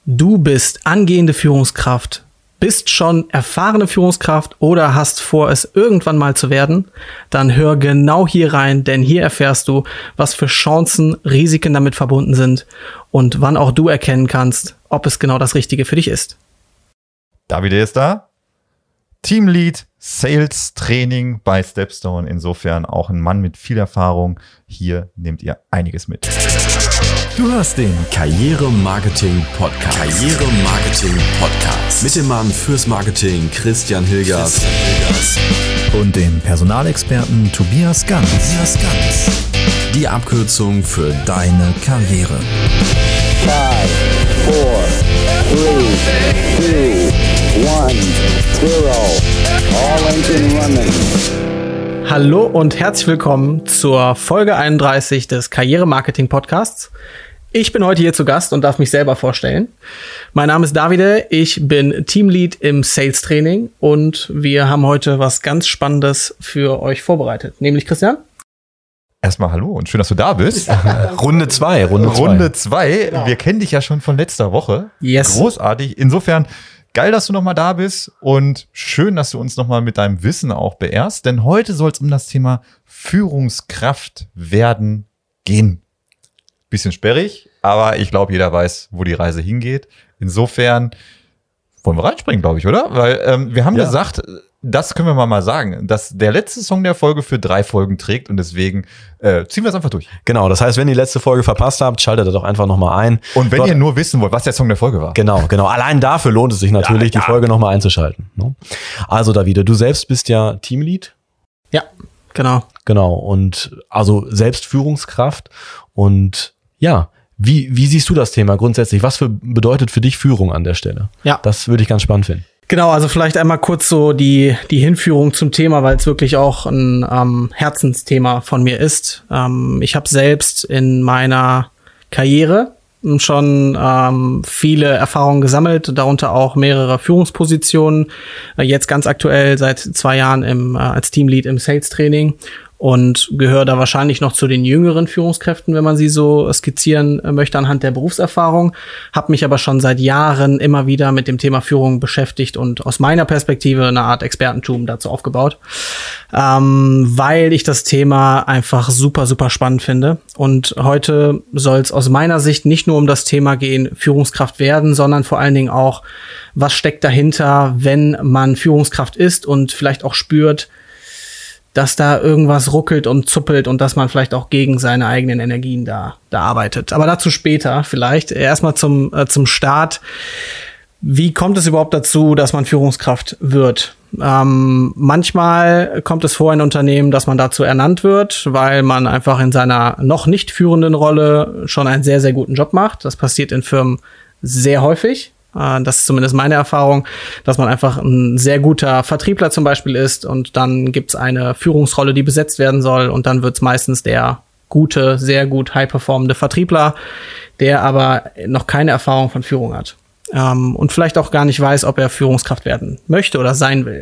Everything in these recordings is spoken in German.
Du bist angehende Führungskraft, bist schon erfahrene Führungskraft oder hast vor, es irgendwann mal zu werden? Dann hör genau hier rein, denn hier erfährst du, was für Chancen, Risiken damit verbunden sind und wann auch du erkennen kannst, ob es genau das Richtige für dich ist. David ist da. Teamlead, Sales Training bei Stepstone. Insofern auch ein Mann mit viel Erfahrung. Hier nehmt ihr einiges mit. Du hörst den Karriere-Marketing-Podcast. Karriere-Marketing-Podcast. Mit dem Mann fürs Marketing Christian Hilgers. Und dem Personalexperten Tobias Ganz. Die Abkürzung für deine Karriere. 5, 4, 3, 2, 1, 0. All engine running. Hallo und herzlich willkommen zur Folge 31 des Karriere-Marketing-Podcasts. Ich bin heute hier zu Gast und darf mich selber vorstellen. Mein Name ist Davide, ich bin Teamlead im Sales Training und wir haben heute was ganz Spannendes für euch vorbereitet. Nämlich Christian? Erstmal hallo und schön, dass du da bist. Runde 2. Genau. Wir kennen dich ja schon von letzter Woche. Yes. Großartig. Insofern geil, dass du nochmal da bist und schön, dass du uns nochmal mit deinem Wissen auch beehrst. Denn heute soll es um das Thema Führungskraft werden gehen. Bisschen sperrig, aber ich glaube, jeder weiß, wo die Reise hingeht. Insofern wollen wir reinspringen, glaube ich, oder? Weil wir haben gesagt, das können wir mal sagen, dass der letzte Song der Folge für 3 Folgen trägt und deswegen ziehen wir es einfach durch. Genau, das heißt, wenn ihr die letzte Folge verpasst habt, schaltet da doch einfach nochmal ein. Und wenn ihr nur wissen wollt, was der Song der Folge war. Genau. Allein dafür lohnt es sich natürlich, die Folge nochmal einzuschalten. Ne? Also Davide, du selbst bist ja Teamlead. Ja, genau. Genau, und also selbst Führungskraft und ja, wie siehst du das Thema grundsätzlich? Was bedeutet für dich Führung an der Stelle? Ja. Das würde ich ganz spannend finden. Genau, also vielleicht einmal kurz so die Hinführung zum Thema, weil es wirklich auch ein Herzensthema von mir ist. Ich habe selbst in meiner Karriere schon viele Erfahrungen gesammelt, darunter auch mehrere Führungspositionen. Jetzt ganz aktuell seit 2 Jahren als Teamlead im Sales Training. Und gehöre da wahrscheinlich noch zu den jüngeren Führungskräften, wenn man sie so skizzieren möchte anhand der Berufserfahrung. Habe mich aber schon seit Jahren immer wieder mit dem Thema Führung beschäftigt und aus meiner Perspektive eine Art Expertentum dazu aufgebaut, weil ich das Thema einfach super, super spannend finde. Und heute soll es aus meiner Sicht nicht nur um das Thema gehen, Führungskraft werden, sondern vor allen Dingen auch, was steckt dahinter, wenn man Führungskraft ist und vielleicht auch spürt, dass da irgendwas ruckelt und zuppelt und dass man vielleicht auch gegen seine eigenen Energien da arbeitet. Aber dazu später vielleicht. Erstmal zum Start. Wie kommt es überhaupt dazu, dass man Führungskraft wird? Manchmal kommt es vor in Unternehmen, dass man dazu ernannt wird, weil man einfach in seiner noch nicht führenden Rolle schon einen sehr, sehr guten Job macht. Das passiert in Firmen sehr häufig. Das ist zumindest meine Erfahrung, dass man einfach ein sehr guter Vertriebler zum Beispiel ist und dann gibt's eine Führungsrolle, die besetzt werden soll und dann wird's meistens der gute, sehr gut high-performende Vertriebler, der aber noch keine Erfahrung von Führung hat und vielleicht auch gar nicht weiß, ob er Führungskraft werden möchte oder sein will.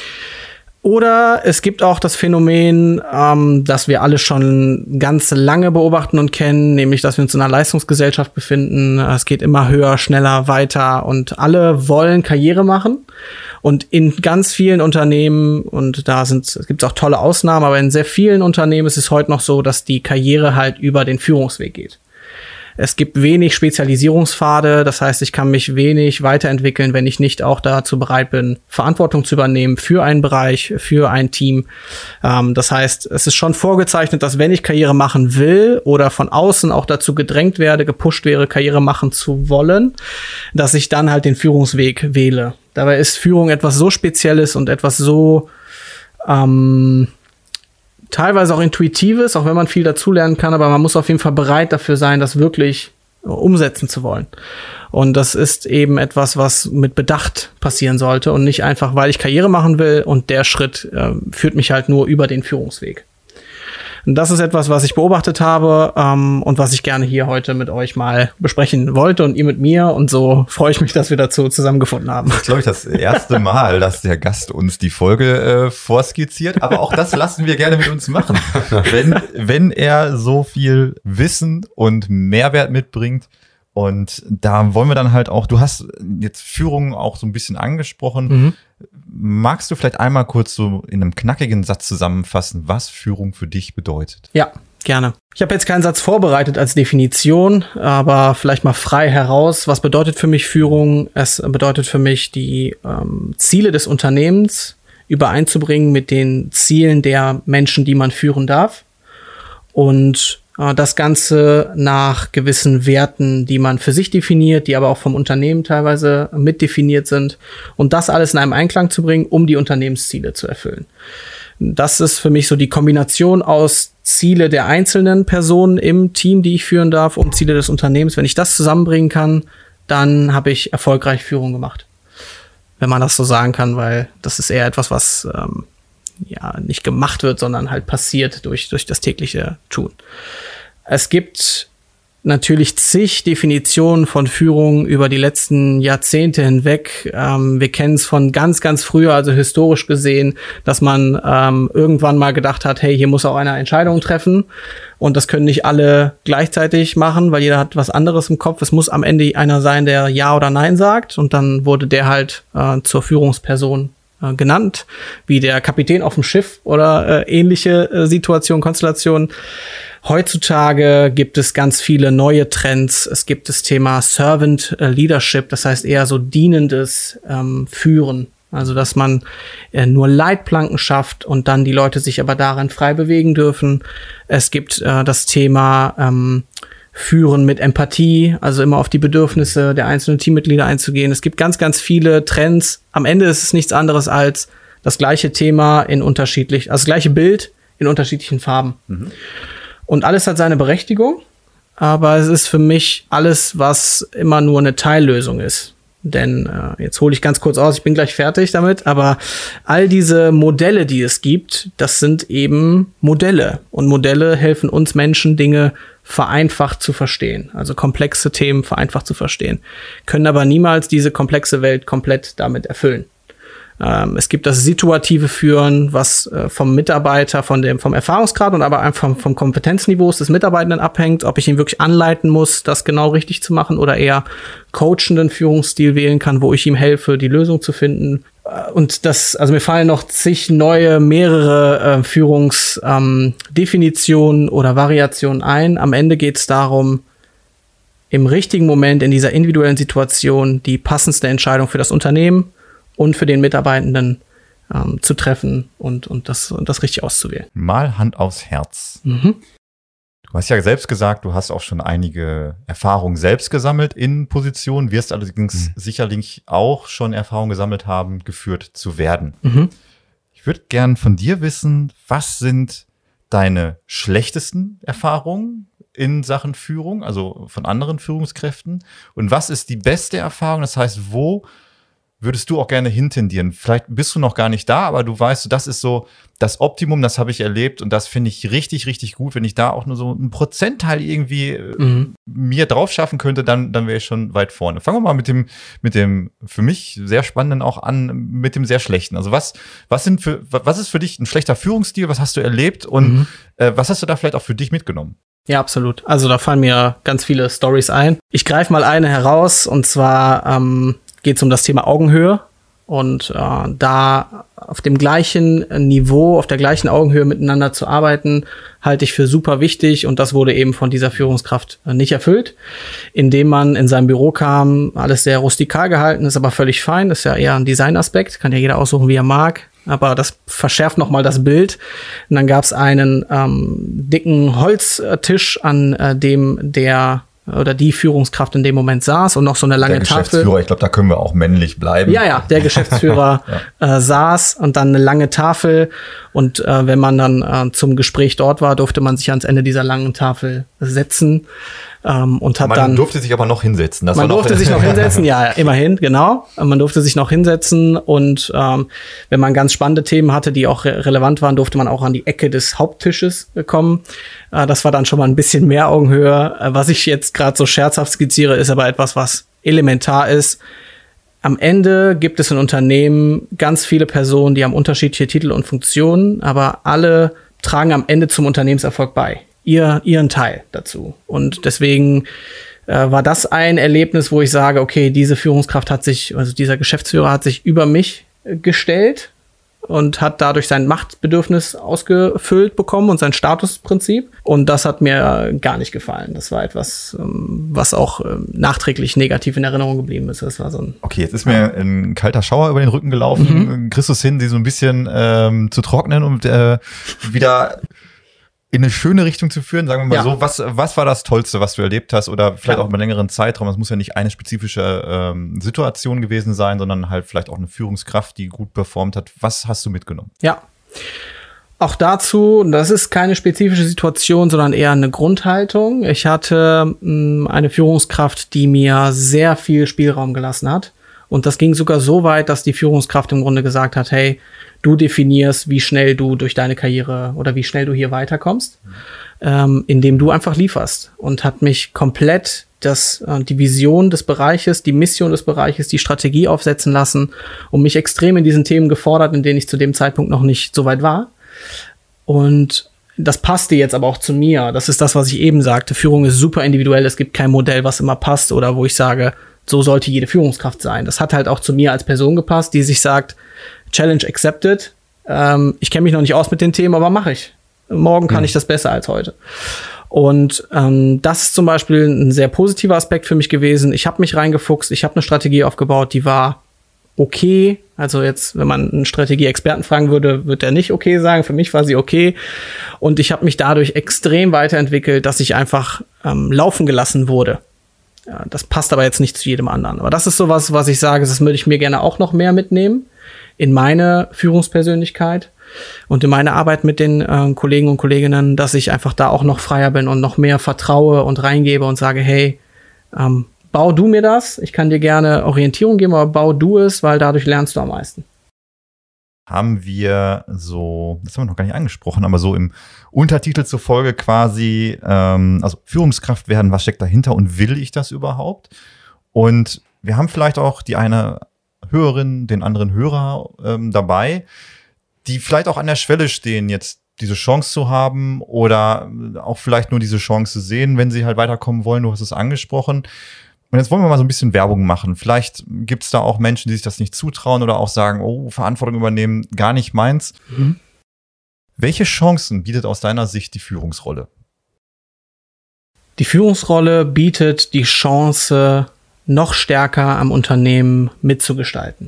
Oder es gibt auch das Phänomen, das wir alle schon ganz lange beobachten und kennen, nämlich, dass wir uns in einer Leistungsgesellschaft befinden. Es geht immer höher, schneller, weiter und alle wollen Karriere machen. Und in ganz vielen Unternehmen, und es gibt auch tolle Ausnahmen, aber in sehr vielen Unternehmen ist es heute noch so, dass die Karriere halt über den Führungsweg geht. Es gibt wenig Spezialisierungspfade, das heißt, ich kann mich wenig weiterentwickeln, wenn ich nicht auch dazu bereit bin, Verantwortung zu übernehmen für einen Bereich, für ein Team. Das heißt, es ist schon vorgezeichnet, dass wenn ich Karriere machen will oder von außen auch dazu gedrängt werde, gepusht wäre, Karriere machen zu wollen, dass ich dann halt den Führungsweg wähle. Dabei ist Führung etwas so Spezielles und etwas so teilweise auch Intuitives, auch wenn man viel dazulernen kann, aber man muss auf jeden Fall bereit dafür sein, das wirklich umsetzen zu wollen. Und das ist eben etwas, was mit Bedacht passieren sollte und nicht einfach, weil ich Karriere machen will und der Schritt führt mich halt nur über den Führungsweg. Und das ist etwas, was ich beobachtet habe und was ich gerne hier heute mit euch mal besprechen wollte und ihr mit mir. Und so freue ich mich, dass wir dazu zusammengefunden haben. Das ist, glaube ich, das erste Mal, dass der Gast uns die Folge vorskizziert. Aber auch das lassen wir gerne mit uns machen. Wenn er so viel Wissen und Mehrwert mitbringt Und da wollen wir dann halt auch, du hast jetzt Führung auch so ein bisschen angesprochen. Magst du vielleicht einmal kurz so in einem knackigen Satz zusammenfassen, was Führung für dich bedeutet? Ja, gerne. Ich habe jetzt keinen Satz vorbereitet als Definition, aber vielleicht mal frei heraus. Was bedeutet für mich Führung? Es bedeutet für mich, die Ziele des Unternehmens übereinzubringen mit den Zielen der Menschen, die man führen darf. Und das Ganze nach gewissen Werten, die man für sich definiert, die aber auch vom Unternehmen teilweise mitdefiniert sind. Und das alles in einem Einklang zu bringen, um die Unternehmensziele zu erfüllen. Das ist für mich so die Kombination aus Ziele der einzelnen Personen im Team, die ich führen darf, und Ziele des Unternehmens. Wenn ich das zusammenbringen kann, dann habe ich erfolgreich Führung gemacht. Wenn man das so sagen kann, weil das ist eher etwas, was nicht gemacht wird, sondern halt passiert durch das tägliche Tun. Es gibt natürlich zig Definitionen von Führung über die letzten Jahrzehnte hinweg. Wir kennen es von ganz, ganz früher, also historisch gesehen, dass man irgendwann mal gedacht hat, hey, hier muss auch einer Entscheidungen treffen. Und das können nicht alle gleichzeitig machen, weil jeder hat was anderes im Kopf. Es muss am Ende einer sein, der Ja oder Nein sagt. Und dann wurde der halt zur Führungsperson genannt, wie der Kapitän auf dem Schiff oder ähnliche Situationen, Konstellationen. Heutzutage gibt es ganz viele neue Trends. Es gibt das Thema Servant Leadership, das heißt eher so dienendes Führen. Also, dass man nur Leitplanken schafft und dann die Leute sich aber darin frei bewegen dürfen. Es gibt das Thema Führen mit Empathie, also immer auf die Bedürfnisse der einzelnen Teammitglieder einzugehen. Es gibt ganz, ganz viele Trends. Am Ende ist es nichts anderes als das gleiche Thema also das gleiche Bild in unterschiedlichen Farben. Und alles hat seine Berechtigung, aber es ist für mich alles, was immer nur eine Teillösung ist. Denn jetzt hole ich ganz kurz aus, ich bin gleich fertig damit, aber all diese Modelle, die es gibt, das sind eben Modelle. Und Modelle helfen uns Menschen, Dinge vereinfacht zu verstehen, also komplexe Themen vereinfacht zu verstehen, können aber niemals diese komplexe Welt komplett damit erfüllen. Es gibt das situative Führen, was vom Mitarbeiter, vom Erfahrungsgrad und aber einfach vom Kompetenzniveau des Mitarbeitenden abhängt, ob ich ihn wirklich anleiten muss, das genau richtig zu machen oder eher coachenden Führungsstil wählen kann, wo ich ihm helfe, die Lösung zu finden. Und also mir fallen noch zig mehrere Führungsdefinitionen oder Variationen ein. Am Ende geht es darum, im richtigen Moment in dieser individuellen Situation die passendste Entscheidung für das Unternehmen und für den Mitarbeitenden zu treffen und das richtig auszuwählen. Mal Hand aufs Herz. Du hast ja selbst gesagt, du hast auch schon einige Erfahrungen selbst gesammelt in Positionen, wirst allerdings sicherlich auch schon Erfahrungen gesammelt haben, geführt zu werden. Ich würde gern von dir wissen, was sind deine schlechtesten Erfahrungen in Sachen Führung, also von anderen Führungskräften? Und was ist die beste Erfahrung? Das heißt, wo würdest du auch gerne hintendieren? Vielleicht bist du noch gar nicht da, aber du weißt, das ist so das Optimum, das habe ich erlebt und das finde ich richtig, richtig gut. Wenn ich da auch nur so einen Prozentteil irgendwie mir drauf schaffen könnte, dann wäre ich schon weit vorne. Fangen wir mal mit dem für mich sehr spannenden auch an, mit dem sehr schlechten. Also was ist für dich ein schlechter Führungsstil? Was hast du erlebt und was hast du da vielleicht auch für dich mitgenommen? Ja, absolut. Also da fallen mir ganz viele Storys ein. Ich greife mal eine heraus und zwar geht es um das Thema Augenhöhe und da auf dem gleichen Niveau, auf der gleichen Augenhöhe miteinander zu arbeiten, halte ich für super wichtig und das wurde eben von dieser Führungskraft nicht erfüllt, indem man in sein Büro kam, alles sehr rustikal gehalten, ist aber völlig fein, ist ja eher ein Designaspekt, kann ja jeder aussuchen, wie er mag, aber das verschärft nochmal das Bild. Und dann gab es einen dicken Holztisch, an dem der oder die Führungskraft in dem Moment saß und noch so eine lange Tafel. Der Geschäftsführer, ich glaube, da können wir auch männlich bleiben. Ja, der Geschäftsführer saß und dann eine lange Tafel und wenn man dann zum Gespräch dort war, durfte man sich ans Ende dieser langen Tafel setzen und hat man durfte sich aber noch hinsetzen. Man durfte sich noch hinsetzen, ja, immerhin, genau. Man durfte sich noch hinsetzen und wenn man ganz spannende Themen hatte, die auch relevant waren, durfte man auch an die Ecke des Haupttisches kommen. Das war dann schon mal ein bisschen mehr Augenhöhe. Was ich jetzt gerade so scherzhaft skizziere, ist aber etwas, was elementar ist. Am Ende gibt es in Unternehmen ganz viele Personen, die haben unterschiedliche Titel und Funktionen, aber alle tragen am Ende zum Unternehmenserfolg bei. Ihren Teil dazu. Und deswegen war das ein Erlebnis, wo ich sage, okay, diese Führungskraft dieser Geschäftsführer hat sich über mich gestellt und hat dadurch sein Machtbedürfnis ausgefüllt bekommen und sein Statusprinzip. Und das hat mir gar nicht gefallen. Das war etwas, was auch nachträglich negativ in Erinnerung geblieben ist. Das war so ein okay, jetzt ist mir ein kalter Schauer über den Rücken gelaufen. Kriegst du es hin, die so ein bisschen zu trocknen und wieder in eine schöne Richtung zu führen, sagen wir mal so. Was war das Tollste, was du erlebt hast? Oder vielleicht auch über einen längeren Zeitraum. Es muss ja nicht eine spezifische Situation gewesen sein, sondern halt vielleicht auch eine Führungskraft, die gut performt hat. Was hast du mitgenommen? Ja, auch dazu, das ist keine spezifische Situation, sondern eher eine Grundhaltung. Ich hatte eine Führungskraft, die mir sehr viel Spielraum gelassen hat. Und das ging sogar so weit, dass die Führungskraft im Grunde gesagt hat, hey, du definierst, wie schnell du durch deine Karriere oder wie schnell du hier weiterkommst, indem du einfach lieferst. Und hat mich komplett die Vision des Bereiches, die Mission des Bereiches, die Strategie aufsetzen lassen und mich extrem in diesen Themen gefordert, in denen ich zu dem Zeitpunkt noch nicht so weit war. Und das passte jetzt aber auch zu mir. Das ist das, was ich eben sagte. Führung ist super individuell. Es gibt kein Modell, was immer passt oder wo ich sage, so sollte jede Führungskraft sein. Das hat halt auch zu mir als Person gepasst, die sich sagt, Challenge accepted. Ich kenne mich noch nicht aus mit den Themen, aber mache ich. Morgen kann ich das besser als heute. Und das ist zum Beispiel ein sehr positiver Aspekt für mich gewesen. Ich habe mich reingefuchst, ich habe eine Strategie aufgebaut, die war okay. Also jetzt, wenn man einen Strategie-Experten fragen würde, wird er nicht okay sagen. Für mich war sie okay. Und ich habe mich dadurch extrem weiterentwickelt, dass ich einfach laufen gelassen wurde. Ja, das passt aber jetzt nicht zu jedem anderen. Aber das ist sowas, was ich sage, das würde ich mir gerne auch noch mehr mitnehmen in meine Führungspersönlichkeit und in meine Arbeit mit den Kollegen und Kolleginnen, dass ich einfach da auch noch freier bin und noch mehr vertraue und reingebe und sage, hey, bau du mir das. Ich kann dir gerne Orientierung geben, aber bau du es, weil dadurch lernst du am meisten. Haben wir so, das haben wir noch gar nicht angesprochen, aber so im Untertitel zur Folge quasi, also Führungskraft werden, was steckt dahinter und will ich das überhaupt? Und wir haben vielleicht auch die eine Hörerin, den anderen Hörer dabei, die vielleicht auch an der Schwelle stehen, jetzt diese Chance zu haben oder auch vielleicht nur diese Chance sehen, wenn sie halt weiterkommen wollen. Du hast es angesprochen. Und jetzt wollen wir mal so ein bisschen Werbung machen. Vielleicht gibt es da auch Menschen, die sich das nicht zutrauen oder auch sagen, oh, Verantwortung übernehmen, gar nicht meins. Welche Chancen bietet aus deiner Sicht die Führungsrolle? Die Führungsrolle bietet die Chance, noch stärker am Unternehmen mitzugestalten.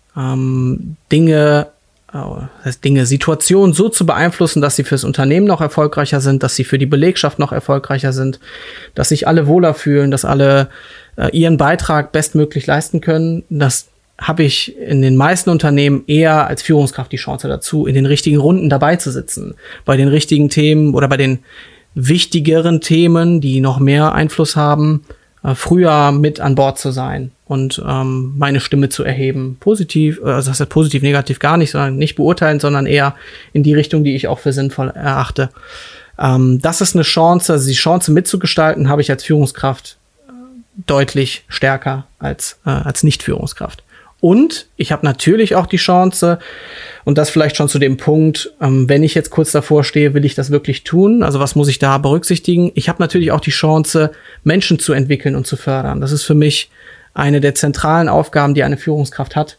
Situationen so zu beeinflussen, dass sie fürs Unternehmen noch erfolgreicher sind, dass sie für die Belegschaft noch erfolgreicher sind, dass sich alle wohler fühlen, dass alle ihren Beitrag bestmöglich leisten können. Das habe ich in den meisten Unternehmen eher als Führungskraft die Chance dazu, in den richtigen Runden dabei zu sitzen, bei den richtigen Themen oder bei den wichtigeren Themen, die noch mehr Einfluss haben, früher mit an Bord zu sein und meine Stimme zu erheben. Positiv, also das heißt positiv, negativ gar nicht, sondern nicht beurteilen, sondern eher in die Richtung, die ich auch für sinnvoll erachte. Das ist eine Chance, also die Chance mitzugestalten, habe ich als Führungskraft deutlich stärker als Nicht-Führungskraft. Und ich habe natürlich auch die Chance, und das vielleicht schon zu dem Punkt, wenn ich jetzt kurz davor stehe, will ich das wirklich tun? Also was muss ich da berücksichtigen? Ich habe natürlich auch die Chance, Menschen zu entwickeln und zu fördern. Das ist für mich eine der zentralen Aufgaben, die eine Führungskraft hat.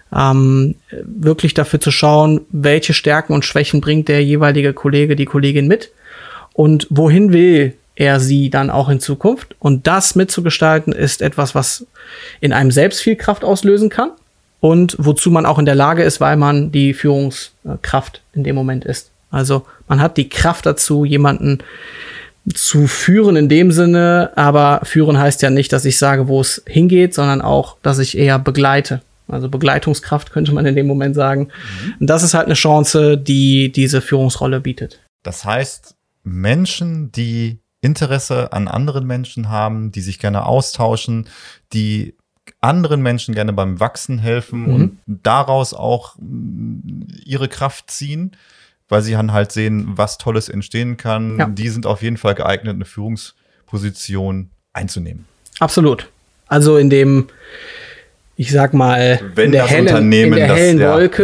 Wirklich dafür zu schauen, welche Stärken und Schwächen bringt der jeweilige Kollege, die Kollegin mit und wohin will er sie dann auch in Zukunft. Und das mitzugestalten ist etwas, was in einem selbst viel Kraft auslösen kann und wozu man auch in der Lage ist, weil man die Führungskraft in dem Moment ist. Also man hat die Kraft dazu, jemanden zu führen in dem Sinne, aber führen heißt ja nicht, dass ich sage, wo es hingeht, sondern auch, dass ich eher begleite. Also Begleitungskraft könnte man in dem Moment sagen. Und das ist halt eine Chance, die diese Führungsrolle bietet. Das heißt, Menschen, die Interesse an anderen Menschen haben, die sich gerne austauschen, die anderen Menschen gerne beim Wachsen helfen und daraus auch ihre Kraft ziehen, weil sie dann halt sehen, was Tolles entstehen kann. Ja. Die sind auf jeden Fall geeignet, eine Führungsposition einzunehmen. Absolut. Also in dem, ich sag mal, wenn in der hellen Wolke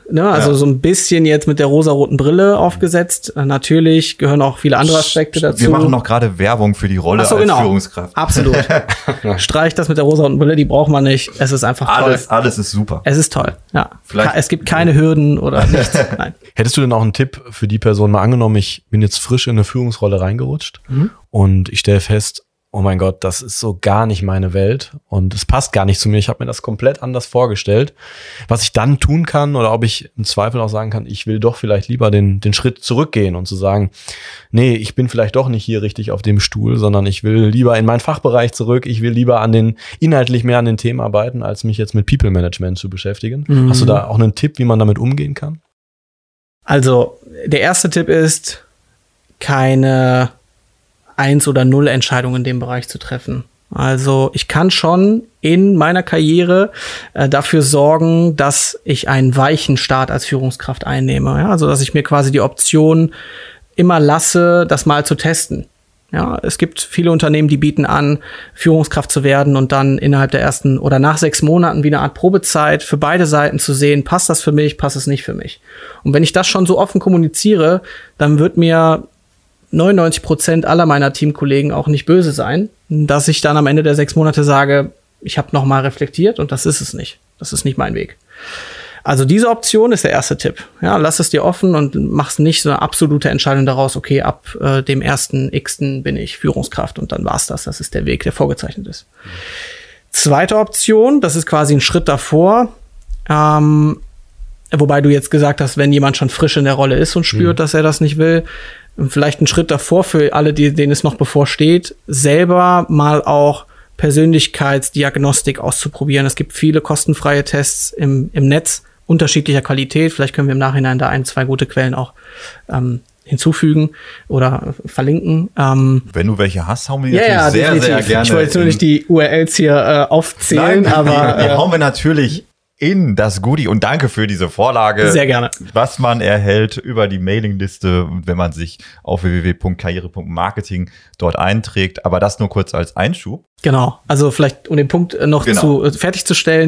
ne? Also so ein bisschen jetzt mit der rosaroten Brille aufgesetzt. Natürlich gehören auch viele andere Aspekte dazu. Wir machen noch gerade Werbung für die Rolle als Führungskraft. Absolut. Streich das mit der rosaroten Brille, die braucht man nicht. Es ist einfach toll. Alles ist super. Es ist toll, ja. Es gibt keine Hürden oder nichts. Nein. Hättest du denn auch einen Tipp für die Person? Mal angenommen, ich bin jetzt frisch in eine Führungsrolle reingerutscht und ich stelle fest, oh mein Gott, das ist so gar nicht meine Welt und es passt gar nicht zu mir. Ich habe mir das komplett anders vorgestellt. Was ich dann tun kann oder ob ich im Zweifel auch sagen kann, ich will doch vielleicht lieber den Schritt zurückgehen und zu sagen, nee, ich bin vielleicht doch nicht hier richtig auf dem Stuhl, sondern ich will lieber in meinen Fachbereich zurück. Ich will lieber inhaltlich mehr an den Themen arbeiten, als mich jetzt mit People Management zu beschäftigen. Hast du da auch einen Tipp, wie man damit umgehen kann? Also, der erste Tipp ist, keine 1 oder 0 Entscheidungen in dem Bereich zu treffen. Also ich kann schon in meiner Karriere dafür sorgen, dass ich einen weichen Start als Führungskraft einnehme. Ja? Also dass ich mir quasi die Option immer lasse, das mal zu testen. Ja, es gibt viele Unternehmen, die bieten an, Führungskraft zu werden und dann innerhalb der ersten oder nach 6 Monaten wie eine Art Probezeit für beide Seiten zu sehen, passt das für mich, passt es nicht für mich. Und wenn ich das schon so offen kommuniziere, dann wird mir 99% aller meiner Teamkollegen auch nicht böse sein, dass ich dann am Ende der 6 Monate sage, ich habe noch mal reflektiert und das ist es nicht. Das ist nicht mein Weg. Also diese Option ist der erste Tipp. Ja, lass es dir offen und machst nicht so eine absolute Entscheidung daraus, okay, ab dem 1.x. bin ich Führungskraft und dann war's das. Das ist der Weg, der vorgezeichnet ist. Zweite Option, das ist quasi ein Schritt davor, wobei du jetzt gesagt hast, wenn jemand schon frisch in der Rolle ist und spürt, dass er das nicht will, vielleicht einen Schritt davor für alle, denen es noch bevorsteht, selber mal auch Persönlichkeitsdiagnostik auszuprobieren. Es gibt viele kostenfreie Tests im Netz unterschiedlicher Qualität. Vielleicht können wir im Nachhinein da 1, 2 gute Quellen auch hinzufügen oder verlinken. Wenn du welche hast, hauen wir die natürlich sehr, definitiv. Sehr gerne. Ich wollte jetzt nur nicht die URLs hier aufzählen. Nein, aber die hauen wir natürlich in das Goodie und danke für diese Vorlage. Sehr gerne. Was man erhält über die Mailingliste, wenn man sich auf www.karriere.marketing dort einträgt. Aber das nur kurz als Einschub. Genau. Also vielleicht, um den Punkt noch fertigzustellen.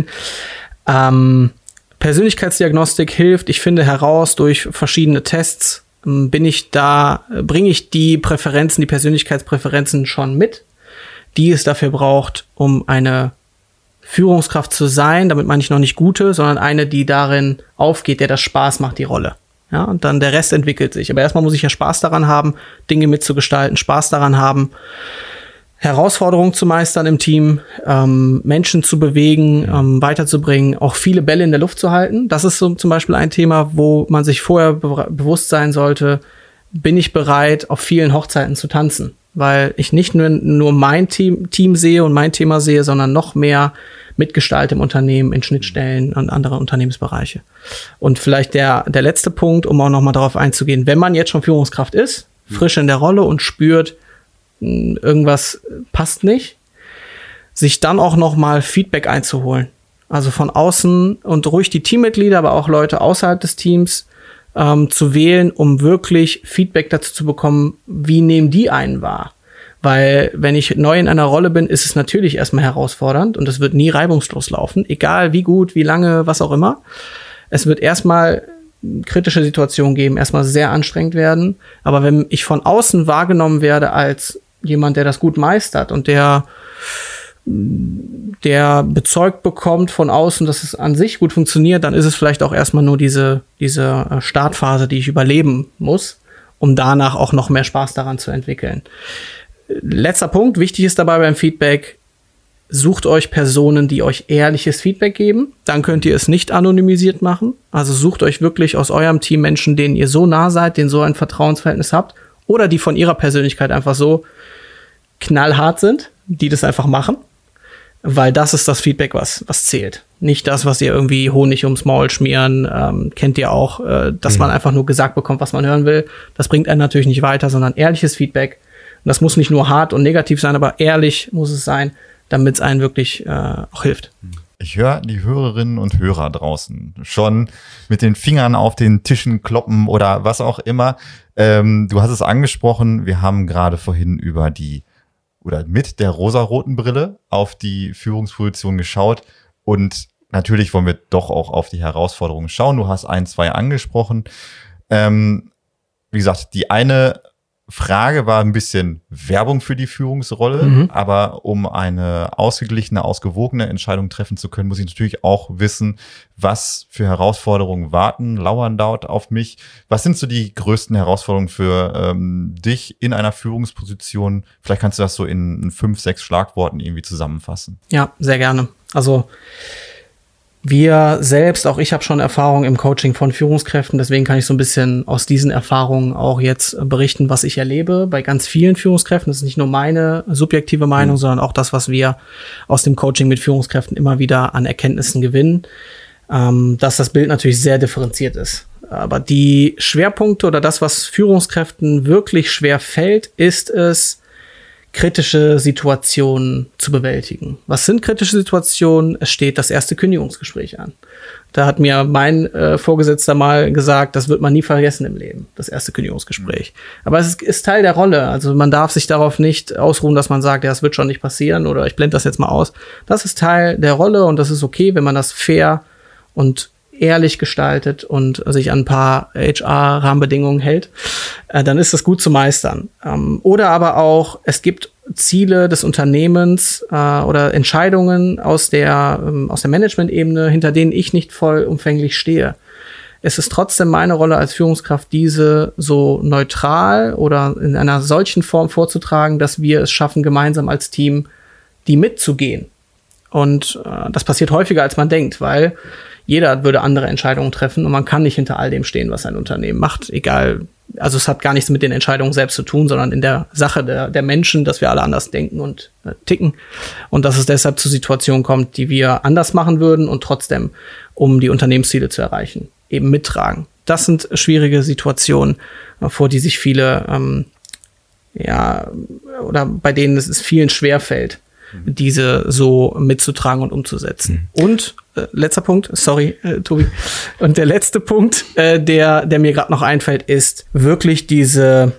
Persönlichkeitsdiagnostik hilft, ich finde heraus durch verschiedene Tests, bringe ich die Präferenzen, die Persönlichkeitspräferenzen schon mit, die es dafür braucht, um eine Führungskraft zu sein, damit meine ich noch nicht gute, sondern eine, die darin aufgeht, der das Spaß macht, die Rolle. Ja, und dann der Rest entwickelt sich. Aber erstmal muss ich ja Spaß daran haben, Dinge mitzugestalten, Spaß daran haben, Herausforderungen zu meistern im Team, Menschen zu bewegen, weiterzubringen, auch viele Bälle in der Luft zu halten. Das ist so zum Beispiel ein Thema, wo man sich vorher bewusst sein sollte, bin ich bereit, auf vielen Hochzeiten zu tanzen? Weil ich nicht nur mein Team sehe und mein Thema sehe, sondern noch mehr mitgestalte im Unternehmen, in Schnittstellen und andere Unternehmensbereiche. Und vielleicht der letzte Punkt, um auch noch mal darauf einzugehen, wenn man jetzt schon Führungskraft ist, frisch in der Rolle und spürt, irgendwas passt nicht, sich dann auch noch mal Feedback einzuholen. Also von außen und ruhig die Teammitglieder, aber auch Leute außerhalb des Teams zu wählen, um wirklich Feedback dazu zu bekommen, wie nehmen die einen wahr. Weil wenn ich neu in einer Rolle bin, ist es natürlich erstmal herausfordernd und es wird nie reibungslos laufen, egal wie gut, wie lange, was auch immer. Es wird erstmal kritische Situationen geben, erstmal sehr anstrengend werden. Aber wenn ich von außen wahrgenommen werde als jemand, der das gut meistert und der bezeugt bekommt von außen, dass es an sich gut funktioniert, dann ist es vielleicht auch erstmal nur diese Startphase, die ich überleben muss, um danach auch noch mehr Spaß daran zu entwickeln. Letzter Punkt, wichtig ist dabei beim Feedback, sucht euch Personen, die euch ehrliches Feedback geben. Dann könnt ihr es nicht anonymisiert machen. Also sucht euch wirklich aus eurem Team Menschen, denen ihr so nah seid, denen so ein Vertrauensverhältnis habt oder die von ihrer Persönlichkeit einfach so knallhart sind, die das einfach machen. Weil das ist das Feedback, was zählt. Nicht das, was ihr irgendwie Honig ums Maul schmieren, kennt ihr auch, dass man einfach nur gesagt bekommt, was man hören will. Das bringt einen natürlich nicht weiter, sondern ehrliches Feedback. Und das muss nicht nur hart und negativ sein, aber ehrlich muss es sein, damit es einen wirklich auch hilft. Ich höre die Hörerinnen und Hörer draußen schon mit den Fingern auf den Tischen kloppen oder was auch immer. Du hast es angesprochen, wir haben gerade vorhin mit der rosaroten Brille auf die Führungsposition geschaut und natürlich wollen wir doch auch auf die Herausforderungen schauen. Du hast 1, 2 angesprochen. Wie gesagt, die eine Frage war ein bisschen Werbung für die Führungsrolle, aber um eine ausgeglichene, ausgewogene Entscheidung treffen zu können, muss ich natürlich auch wissen, was für Herausforderungen lauern dort auf mich. Was sind so die größten Herausforderungen für dich in einer Führungsposition? Vielleicht kannst du das so in 5, 6 Schlagworten irgendwie zusammenfassen. Ja, sehr gerne. Also wir selbst, auch ich habe schon Erfahrung im Coaching von Führungskräften, deswegen kann ich so ein bisschen aus diesen Erfahrungen auch jetzt berichten, was ich erlebe bei ganz vielen Führungskräften. Das ist nicht nur meine subjektive Meinung, sondern auch das, was wir aus dem Coaching mit Führungskräften immer wieder an Erkenntnissen gewinnen, dass das Bild natürlich sehr differenziert ist. Aber die Schwerpunkte oder das, was Führungskräften wirklich schwer fällt, ist es, kritische Situationen zu bewältigen. Was sind kritische Situationen? Es steht das erste Kündigungsgespräch an. Da hat mir mein Vorgesetzter mal gesagt, das wird man nie vergessen im Leben, das erste Kündigungsgespräch. Aber es ist Teil der Rolle. Also man darf sich darauf nicht ausruhen, dass man sagt, ja, das wird schon nicht passieren oder ich blende das jetzt mal aus. Das ist Teil der Rolle und das ist okay, wenn man das fair und ehrlich gestaltet und sich an ein paar HR-Rahmenbedingungen hält, dann ist das gut zu meistern. Oder aber auch, es gibt Ziele des Unternehmens oder Entscheidungen aus der Management-Ebene, hinter denen ich nicht vollumfänglich stehe. Es ist trotzdem meine Rolle als Führungskraft, diese so neutral oder in einer solchen Form vorzutragen, dass wir es schaffen, gemeinsam als Team die mitzugehen. Und das passiert häufiger, als man denkt, weil jeder würde andere Entscheidungen treffen und man kann nicht hinter all dem stehen, was ein Unternehmen macht. Egal, also es hat gar nichts mit den Entscheidungen selbst zu tun, sondern in der Sache der Menschen, dass wir alle anders denken und ticken. Und dass es deshalb zu Situationen kommt, die wir anders machen würden und trotzdem, um die Unternehmensziele zu erreichen, eben mittragen. Das sind schwierige Situationen, vor die sich viele, oder bei denen es vielen schwerfällt, diese so mitzutragen und umzusetzen. Und letzter Punkt, sorry, Tobi. Und der letzte Punkt, der mir gerade noch einfällt, ist wirklich diese,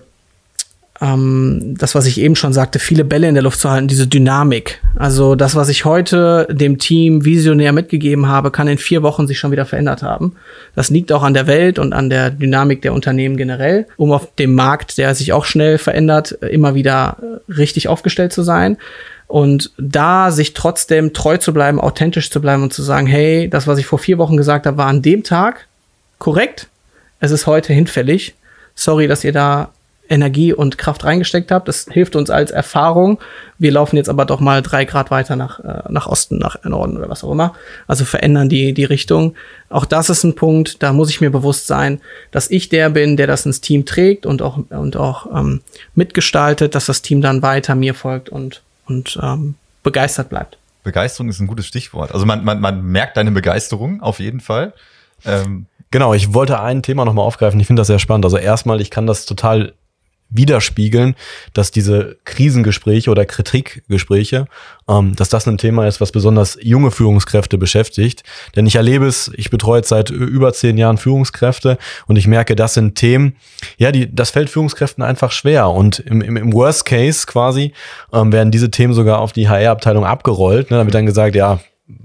das, was ich eben schon sagte, viele Bälle in der Luft zu halten, diese Dynamik. Also das, was ich heute dem Team visionär mitgegeben habe, kann in 4 Wochen sich schon wieder verändert haben. Das liegt auch an der Welt und an der Dynamik der Unternehmen generell, um auf dem Markt, der sich auch schnell verändert, immer wieder richtig aufgestellt zu sein. Und da sich trotzdem treu zu bleiben, authentisch zu bleiben und zu sagen, hey, das, was ich vor 4 Wochen gesagt habe, war an dem Tag korrekt. Es ist heute hinfällig. Sorry, dass ihr da Energie und Kraft reingesteckt habt. Das hilft uns als Erfahrung. Wir laufen jetzt aber doch mal 3 Grad weiter nach Osten, nach Norden oder was auch immer. Also verändern die Richtung. Auch das ist ein Punkt, da muss ich mir bewusst sein, dass ich der bin, der das ins Team trägt und auch mitgestaltet, dass das Team dann weiter mir folgt und begeistert bleibt. Begeisterung ist ein gutes Stichwort. Also man merkt deine Begeisterung auf jeden Fall. Genau, ich wollte ein Thema nochmal aufgreifen. Ich finde das sehr spannend. Also erstmal, ich kann das total widerspiegeln, dass diese Krisengespräche oder Kritikgespräche, dass das ein Thema ist, was besonders junge Führungskräfte beschäftigt. Denn ich erlebe es, ich betreue jetzt seit über 10 Jahren Führungskräfte und ich merke, das sind Themen, ja, das fällt Führungskräften einfach schwer. Und im Worst Case quasi werden diese Themen sogar auf die HR-Abteilung abgerollt. Ne? Da wird dann gesagt, ja,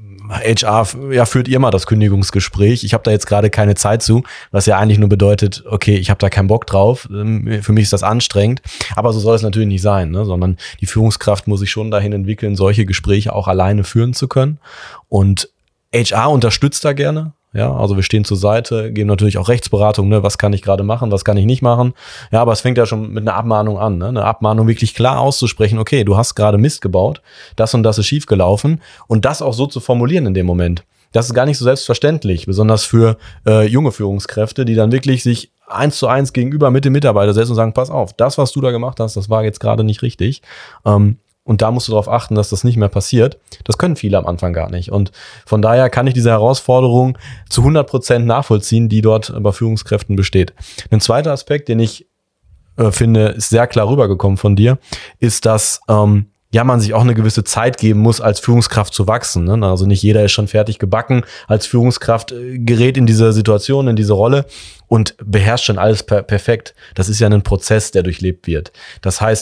HR, ja, führt ihr mal das Kündigungsgespräch. Ich habe da jetzt gerade keine Zeit zu, was ja eigentlich nur bedeutet, okay, ich habe da keinen Bock drauf. Für mich ist das anstrengend. Aber so soll es natürlich nicht sein, ne? Sondern die Führungskraft muss sich schon dahin entwickeln, solche Gespräche auch alleine führen zu können. Und HR unterstützt da gerne. Ja, also wir stehen zur Seite, geben natürlich auch Rechtsberatung, ne, was kann ich gerade machen, was kann ich nicht machen. Ja, aber es fängt ja schon mit einer Abmahnung an, ne? Eine Abmahnung wirklich klar auszusprechen, okay, du hast gerade Mist gebaut, das und das ist schiefgelaufen und das auch so zu formulieren in dem Moment. Das ist gar nicht so selbstverständlich, besonders für junge Führungskräfte, die dann wirklich sich 1:1 gegenüber mit dem Mitarbeiter setzen und sagen, pass auf, das, was du da gemacht hast, das war jetzt gerade nicht richtig. Und da musst du darauf achten, dass das nicht mehr passiert. Das können viele am Anfang gar nicht. Und von daher kann ich diese Herausforderung zu 100% nachvollziehen, die dort bei Führungskräften besteht. Ein zweiter Aspekt, den ich finde, ist sehr klar rübergekommen von dir, ist, dass man sich auch eine gewisse Zeit geben muss, als Führungskraft zu wachsen. Ne? Also nicht jeder ist schon fertig gebacken. Als Führungskraft gerät in diese Situation, in diese Rolle und beherrscht schon alles perfekt. Das ist ja ein Prozess, der durchlebt wird. Das heißt,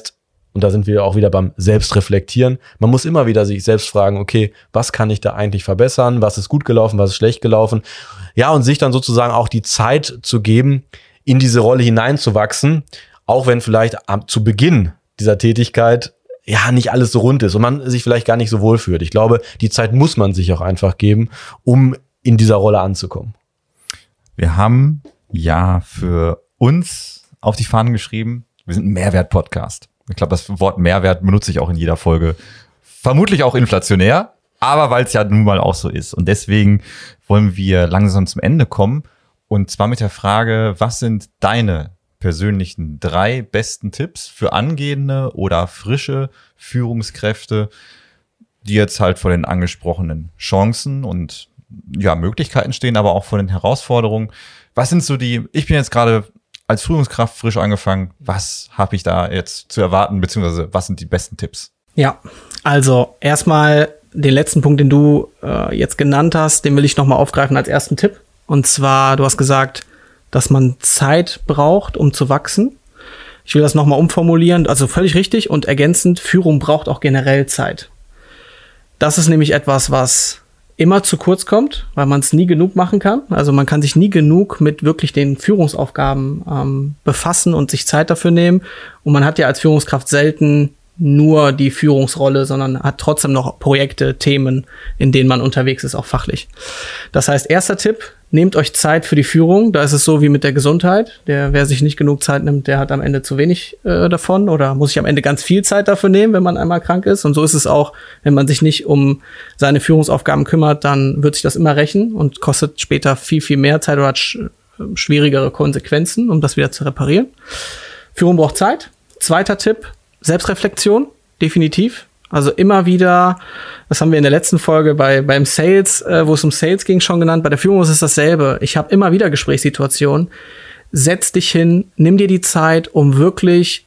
und da sind wir auch wieder beim Selbstreflektieren. Man muss immer wieder sich selbst fragen, okay, was kann ich da eigentlich verbessern? Was ist gut gelaufen? Was ist schlecht gelaufen? Ja, und sich dann sozusagen auch die Zeit zu geben, in diese Rolle hineinzuwachsen, auch wenn vielleicht zu Beginn dieser Tätigkeit ja nicht alles so rund ist und man sich vielleicht gar nicht so wohl fühlt. Ich glaube, die Zeit muss man sich auch einfach geben, um in dieser Rolle anzukommen. Wir haben ja für uns auf die Fahnen geschrieben, wir sind ein Mehrwert-Podcast. Ich glaube, das Wort Mehrwert benutze ich auch in jeder Folge. Vermutlich auch inflationär, aber weil es ja nun mal auch so ist. Und deswegen wollen wir langsam zum Ende kommen. Und zwar mit der Frage, was sind deine persönlichen 3 besten Tipps für angehende oder frische Führungskräfte, die jetzt halt vor den angesprochenen Chancen und ja, Möglichkeiten stehen, aber auch vor den Herausforderungen. Was sind so ich bin jetzt gerade als Führungskraft frisch angefangen, was habe ich da jetzt zu erwarten, beziehungsweise was sind die besten Tipps? Ja, also erstmal den letzten Punkt, den du jetzt genannt hast, den will ich nochmal aufgreifen als ersten Tipp. Und zwar, du hast gesagt, dass man Zeit braucht, um zu wachsen. Ich will das nochmal umformulieren, also völlig richtig und ergänzend, Führung braucht auch generell Zeit. Das ist nämlich etwas, was immer zu kurz kommt, weil man es nie genug machen kann. Also man kann sich nie genug mit wirklich den Führungsaufgaben befassen und sich Zeit dafür nehmen. Und man hat ja als Führungskraft selten nur die Führungsrolle, sondern hat trotzdem noch Projekte, Themen, in denen man unterwegs ist, auch fachlich. Das heißt, erster Tipp, nehmt euch Zeit für die Führung. Da ist es so wie mit der Gesundheit. Wer sich nicht genug Zeit nimmt, der hat am Ende zu wenig davon oder muss sich am Ende ganz viel Zeit dafür nehmen, wenn man einmal krank ist. Und so ist es auch, wenn man sich nicht um seine Führungsaufgaben kümmert, dann wird sich das immer rächen und kostet später viel, viel mehr Zeit oder hat schwierigere Konsequenzen, um das wieder zu reparieren. Führung braucht Zeit. Zweiter Tipp, Selbstreflexion, definitiv. Also immer wieder, das haben wir in der letzten Folge beim Sales, wo es um Sales ging, schon genannt. Bei der Führung ist es dasselbe. Ich habe immer wieder Gesprächssituationen. Setz dich hin, nimm dir die Zeit, um wirklich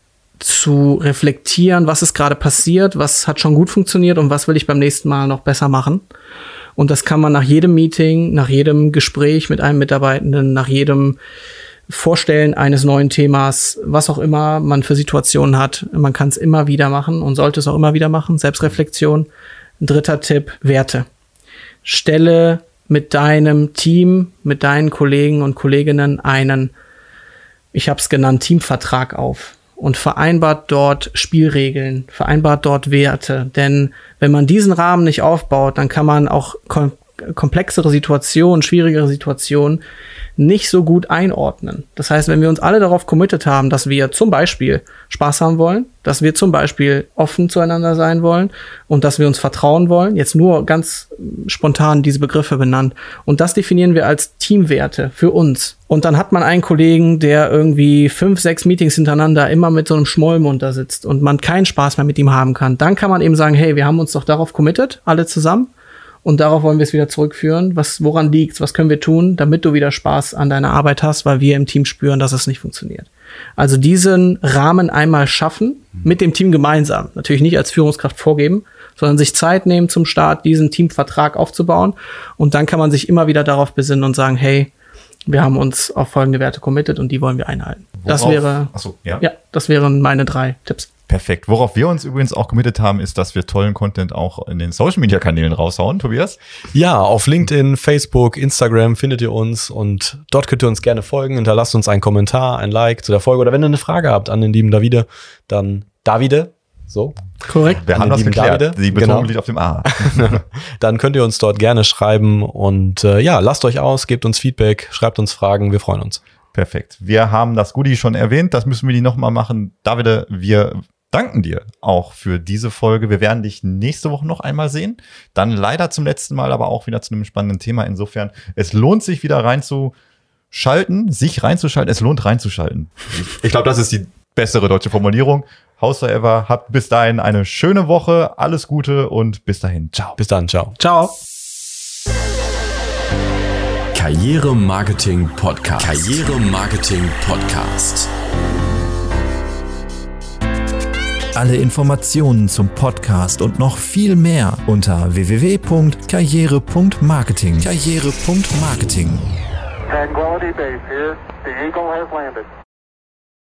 zu reflektieren, was ist gerade passiert, was hat schon gut funktioniert und was will ich beim nächsten Mal noch besser machen. Und das kann man nach jedem Meeting, nach jedem Gespräch mit einem Mitarbeitenden, nach jedem Vorstellen eines neuen Themas, was auch immer man für Situationen hat. Man kann es immer wieder machen und sollte es auch immer wieder machen. Selbstreflexion. Ein dritter Tipp, Werte. Stelle mit deinem Team, mit deinen Kollegen und Kolleginnen einen, ich habe es genannt, Teamvertrag auf und vereinbart dort Spielregeln, vereinbart dort Werte. Denn wenn man diesen Rahmen nicht aufbaut, dann kann man auch komplexere Situationen, schwierigere Situationen nicht so gut einordnen. Das heißt, wenn wir uns alle darauf committed haben, dass wir zum Beispiel Spaß haben wollen, dass wir zum Beispiel offen zueinander sein wollen und dass wir uns vertrauen wollen, jetzt nur ganz spontan diese Begriffe benannt, und das definieren wir als Teamwerte für uns. Und dann hat man einen Kollegen, der irgendwie 5, 6 Meetings hintereinander immer mit so einem Schmollmund da sitzt und man keinen Spaß mehr mit ihm haben kann. Dann kann man eben sagen, hey, wir haben uns doch darauf committed, alle zusammen. Und darauf wollen wir es wieder zurückführen. Woran liegt's? Was können wir tun, damit du wieder Spaß an deiner Arbeit hast, weil wir im Team spüren, dass es nicht funktioniert. Also diesen Rahmen einmal schaffen, mit dem Team gemeinsam. Natürlich nicht als Führungskraft vorgeben, sondern sich Zeit nehmen zum Start, diesen Teamvertrag aufzubauen. Und dann kann man sich immer wieder darauf besinnen und sagen, hey, wir haben uns auf folgende Werte committed und die wollen wir einhalten. Das wären meine 3 Tipps. Perfekt. Worauf wir uns übrigens auch committed haben, ist, dass wir tollen Content auch in den Social-Media-Kanälen raushauen. Tobias? Ja, auf LinkedIn, Facebook, Instagram findet ihr uns und dort könnt ihr uns gerne folgen. Hinterlasst uns einen Kommentar, ein Like zu der Folge oder wenn ihr eine Frage habt an den lieben Davide, dann Davide, so. Korrekt. Wir haben das geklärt. Davide. Die Betonung liegt auf dem A. Dann könnt ihr uns dort gerne schreiben und lasst euch aus, gebt uns Feedback, schreibt uns Fragen, wir freuen uns. Perfekt. Wir haben das Goodie schon erwähnt, das müssen wir die nochmal machen. Davide, wir danken dir auch für diese Folge. Wir werden dich nächste Woche noch einmal sehen. Dann leider zum letzten Mal, aber auch wieder zu einem spannenden Thema. Insofern, es lohnt sich wieder reinzuschalten. Es lohnt reinzuschalten. Ich glaube, das ist die bessere deutsche Formulierung. Howsoever, habt bis dahin eine schöne Woche. Alles Gute und bis dahin. Ciao. Bis dann. Ciao. Ciao. Karriere-Marketing Podcast. Karriere-Marketing Podcast. Alle Informationen zum Podcast und noch viel mehr unter www.karriere.marketing. Karriere.marketing. Tranquility Base here. The Eagle has landed.